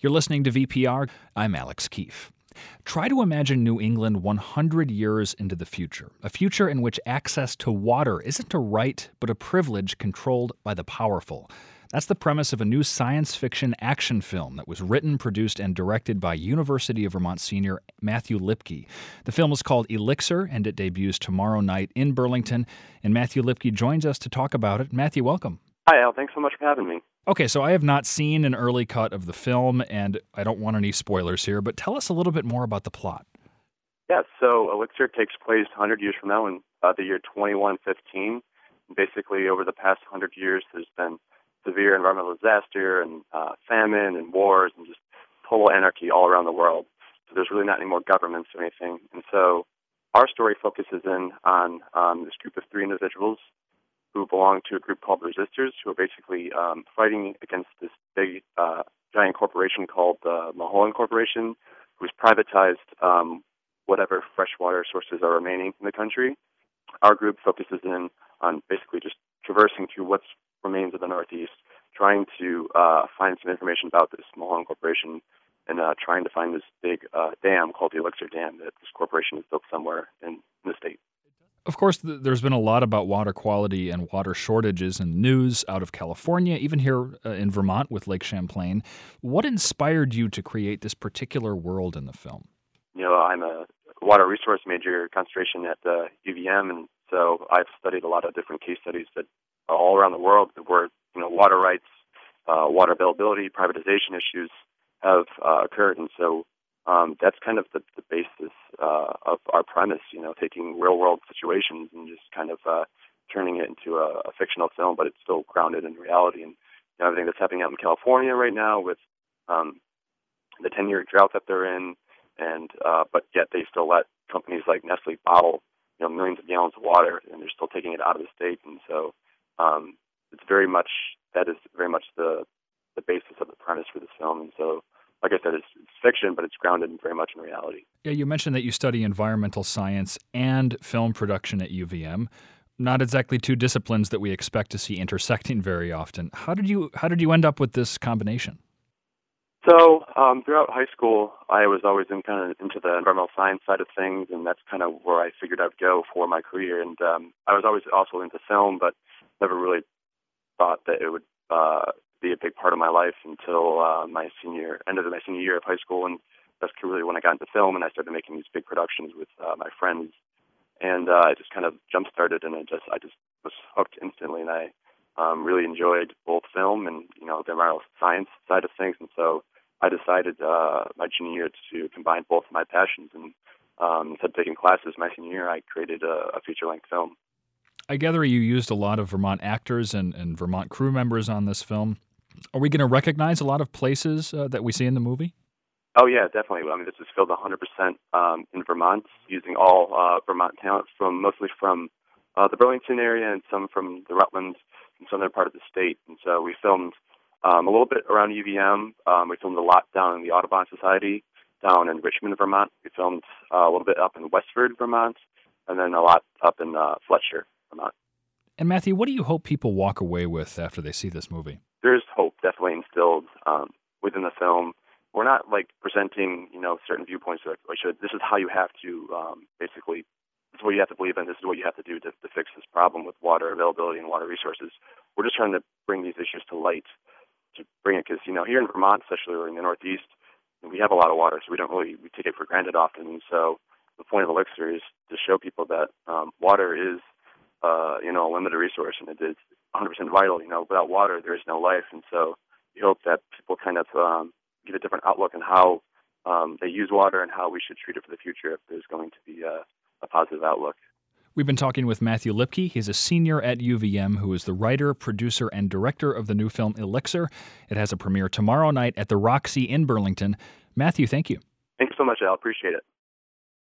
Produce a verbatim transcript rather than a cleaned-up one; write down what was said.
You're listening to V P R. I'm Alex Keefe. Try to imagine New England one hundred years into the future, a future in which access to water isn't a right but a privilege controlled by the powerful. That's the premise of a new science fiction action film that was written, produced, and directed by University of Vermont senior Matthew Lipke. The film is called Elixir, and it debuts tomorrow night in Burlington. And Matthew Lipke joins us to talk about it. Matthew, welcome. Hi, Al. Thanks so much for having me. Okay, so I have not seen an early cut of the film, and I don't want any spoilers here, but tell us a little bit more about the plot. Yeah, so Elixir takes place one hundred years from now in uh, the year twenty-one fifteen. Basically, over the past one hundred years, there's been severe environmental disaster and uh, famine and wars and just total anarchy all around the world. So there's really not any more governments or anything. And so our story focuses in on um, this group of three individuals who belong to a group called the Resistors, who are basically um, fighting against this big, uh, giant corporation called the Mulholland Corporation, who's privatized um, whatever freshwater sources are remaining in the country. Our group focuses in on basically just traversing through what's remains of the Northeast, trying to uh, find some information about this Mulholland Corporation and uh, trying to find this big uh, dam called the Elixir Dam that this corporation has built somewhere in, in the state. Of course, th- there's been a lot about water quality and water shortages in the news out of California, even here uh, in Vermont with Lake Champlain. What inspired you to create this particular world in the film? You know, I'm a water resource major concentration at uh, U V M, and so I've studied a lot of different case studies that are all around the world where, you know, water rights, uh, water availability, privatization issues have uh, occurred. And so um, that's kind of the, the basis uh, of our premise, you know, taking real-world situations and just kind of uh, turning it into a, a fictional film, but it's still grounded in reality. And you know, everything that's happening out in California right now with um, the ten-year drought that they're in, and uh, but yet they still let companies like Nestle bottle, you know, millions of gallons of water, and they're still taking it out of the state. And so um, it's very much, that is very much the the basis of the premise for this film. And so, like I said, it's, it's fiction, but it's grounded in very much in reality. Yeah, you mentioned that you study environmental science and film production at U V M. Not exactly two disciplines that we expect to see intersecting very often. How did you how did you end up with this combination? So um, throughout high school, I was always in kind of into the environmental science side of things, and that's kind of where I figured I'd go for my career. And um, I was always also into film, but never really thought that it would uh, be a big part of my life until uh, my senior end of my senior year of high school, and that's really when I got into film and I started making these big productions with uh, my friends, and uh, I just kind of jump started, and it just I just was hooked instantly, and I um, really enjoyed both film and you know the environmental science side of things, and so I decided uh, my junior year to combine both of my passions, and um, instead of taking classes my senior year, I created a, a feature-length film. I gather you used a lot of Vermont actors and, and Vermont crew members on this film. Are we going to recognize a lot of places uh, that we see in the movie? Oh, yeah, definitely. I mean, this was filmed one hundred percent um, in Vermont, using all uh, Vermont talent, from mostly from uh, the Burlington area and some from the Rutland and some other part of the state. And so we filmed um, a little bit around U V M. Um, we filmed a lot down in the Audubon Society, down in Richmond, Vermont. We filmed uh, a little bit up in Westford, Vermont, and then a lot up in uh, Fletcher, Vermont. And Matthew, what do you hope people walk away with after they see this movie? There's hope definitely instilled um, within the film. We're not like presenting, you know, certain viewpoints like, like this is how you have to um, basically, this is what you have to believe in, this is what you have to do to, to fix this problem with water availability and water resources. We're just trying to bring these issues to light, to bring it, because, you know, here in Vermont, especially in the Northeast, we have a lot of water, so we don't really, we take it for granted often. And so the point of Elixir is to show people that um, water is, uh, you know, a limited resource, and it is one hundred percent vital. You know, without water, there is no life. And so we hope that people kind of um, get a different outlook on how um, they use water and how we should treat it for the future if there's going to be a, a positive outlook. We've been talking with Matthew Lipke. He's a senior at U V M who is the writer, producer, and director of the new film Elixir. It has a premiere tomorrow night at the Roxy in Burlington. Matthew, thank you. Thanks so much, Al. Appreciate it.